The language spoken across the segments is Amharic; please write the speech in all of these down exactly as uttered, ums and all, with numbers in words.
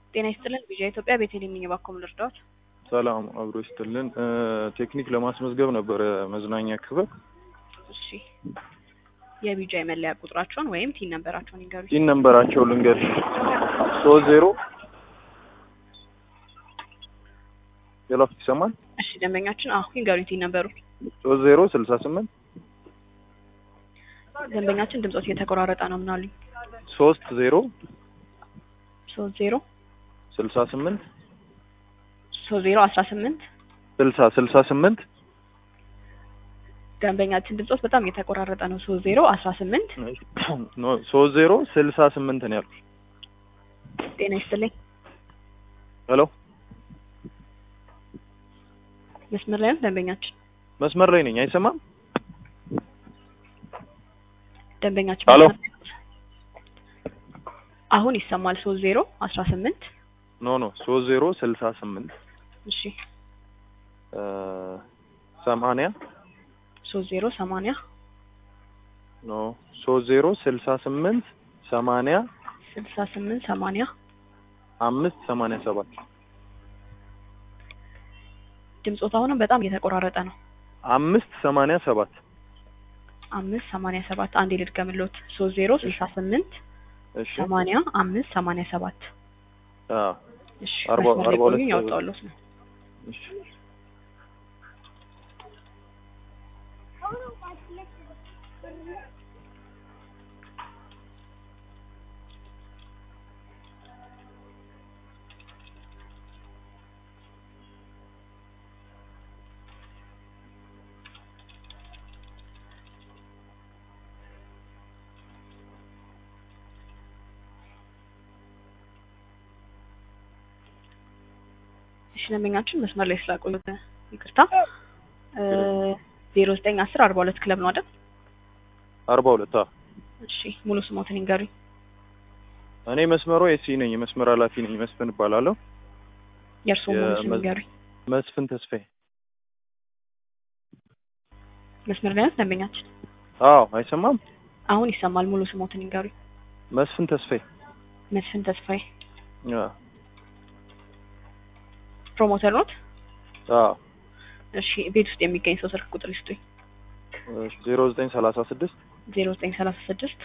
ጤና ይስጥልን ቪዥን ኢትዮጵያ ቤተልሔም ነኝ ባኮም ልርዳዎት ሰላም አብሮ ይስጥልን ቴክኒክ ለማስመዝገብ ነበር መዝናኛ ክፍል እሺ የቪዥን መለያ ቁጥራቸውን ወይም ቲን ነምበራቸውን ይንገሩኝ ቲን ነምበራቸው ልንገርሽ ሶስት ዜሮ የላፍ ይሰማል እሺ ደንበኛችን አሁን ይንገሩኝ ቲን ነምበሩ ሶስት ዜሮ ስልሳ ስምንት ደንበኛችን ድምጾት እየተቆራረጠ ነው ምናልኝ ሶስት ዜሮ ሶስት ዜሮ ስልሳ ስምንት ሶስት ዜሮ አስራ ስምንት ስልሳ ስልሳ ስምንት ደንበኛችን ድምጾት በጣም እየተቆራረጠ ነው ሶስት ዜሮ አስራ ስምንት ኖ ሶስት ዜሮ ስልሳ ስምንት ነው ያልኩት ጤና ይስጥልኝ ሄሎ መስመር ላይ ነው ደንበኛችን መስመር ላይ ነኝ አይሰማም ደንበኛችን ሄሎ አሁን ይሰማል ሶስት ዜሮ አስራ ስምንት ኖ ኖ ሶስት ዜሮ ስልሳ ስምንት እሺ እ ሰማንያ ሶስት ዜሮ ሰማንያ ኖ ሶስት ዜሮ ስልሳ ስምንት ሰማንያ ስልሳ ስምንት ሰማንያ አምስት ሰማንያ ሰባት ድምጾት አሁንም በጣም እየተቆራረጠ ነው አምስት ሰማንያ ሰባት አምስት ሰማንያ ሰባት አንዴ ልድገምልዎት ሶስት ዜሮ ስልሳ ስምንት እሺ ሰማንያ አምስት ሰማንያ ሰባት አ እሺ አርባ አርባ ሁለት ያወጣውልዎት ነው እሺ ደንበኛችን መስመር ላይ ስላቆዩት ይቅርታ እ ዜሮ ዘጠኝ አስር አርባ ሁለት ክለብ ነው አይደል አርባ ሁለት አ እሺ ሙሉ ስሞትን ይንገሩኝ እኔ መስመሩ ኤሲ ነኝ መስመር ኃላፊ ነኝ መስፍን እባላለሁ የእርስዎ ሙሉ ስም ይንገሩኝ መስፍን ተስፋዬ መስመር ላይ ነው ደንበኛችን አዎ አይሰማም አሁን ይሰማል ሙሉ ስሞትን ይንገሩኝ መስፍን ተስፋዬ መስፍን ተስፋዬ አ ፕሮሞተር ኖት አዎ እሺ ቤት ውስጥ የሚገኝ ሰው ስልክ ቁጥር ይስጡኝ ዜሮ ዘጠኝ ሰላሳ ስድስት ዜሮ ዘጠኝ ሰላሳ ስድስት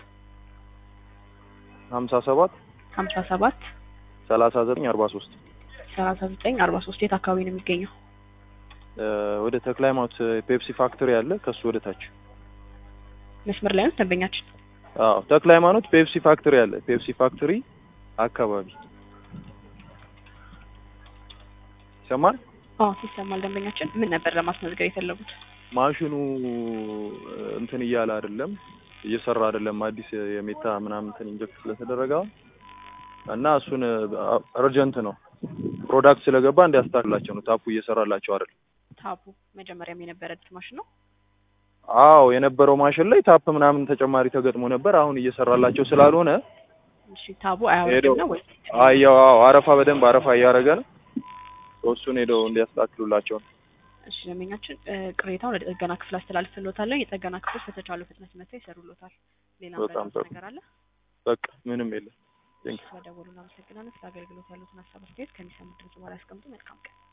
ሀምሳ ሰባት ሀምሳ ሰባት ሰላሳ ዘጠኝ አርባ ሶስት ሰላሳ ዘጠኝ አርባ ሶስት የት አካባቢ ነው የሚገኘው ወደ ተክለ ሃይማኖት ፔፕሲ ፋክተሪ አለ ከሱ ወደ ታች መስመር ላይ ነው ደንበኛችን አዎ ተክለ ሃይማኖት ፔፕሲ ፋክተሪ አለ ፔፕሲ ፋክተሪ አካባቢ ይሰማል አዎ ይሰማል ደንበኛችን ምን ነበር ለማስመዝገብ የፈለጉት ማሽኑ እንትን እያለ አይደለም እየሰራ አይደለም አዲስ የሜታ ምናምን እንትን ኢንጀክት ስለተደረገ እና እሱን አርጀንት ነው ፕሮዳክት ስለገባ እንዲያስተካክላቸው ነው ታፑ እየሰራላቸው አይደል ታፑ መጀመሪያም የነበረበት ማሽን ነው አዎ የነበረው ማሽን ላይ ታፕ ምናምን ተጨማሪ ተገጥሞ ነበር አሁን እየሰራላቸው ስላልሆነ እሺ ታቡ አያወርድም ነው ወይ አያው አረፋ በደንብ አረፋ እያደረገ ነው እሱን ሄደው እንዲያስተካክሉላቸው ነው እሺ ደንበኛችን ቅሬታውን ወደ ጥገና ክፍል አስተላልፈንልዎታል የጥገና ክፍል በተቻለው ፍጥነት መጥተው ይሰሩልዎታል ሌላ ነገር አለ በቃ ምንም የለም ስለደወሉና አመሰግናለሁ ስለ አገልግሎት ያሉትን ሀሳብ አስተያየት ከሚሰሙት ድምጽ በኋላ ያስቀምጡ መልካም ቀን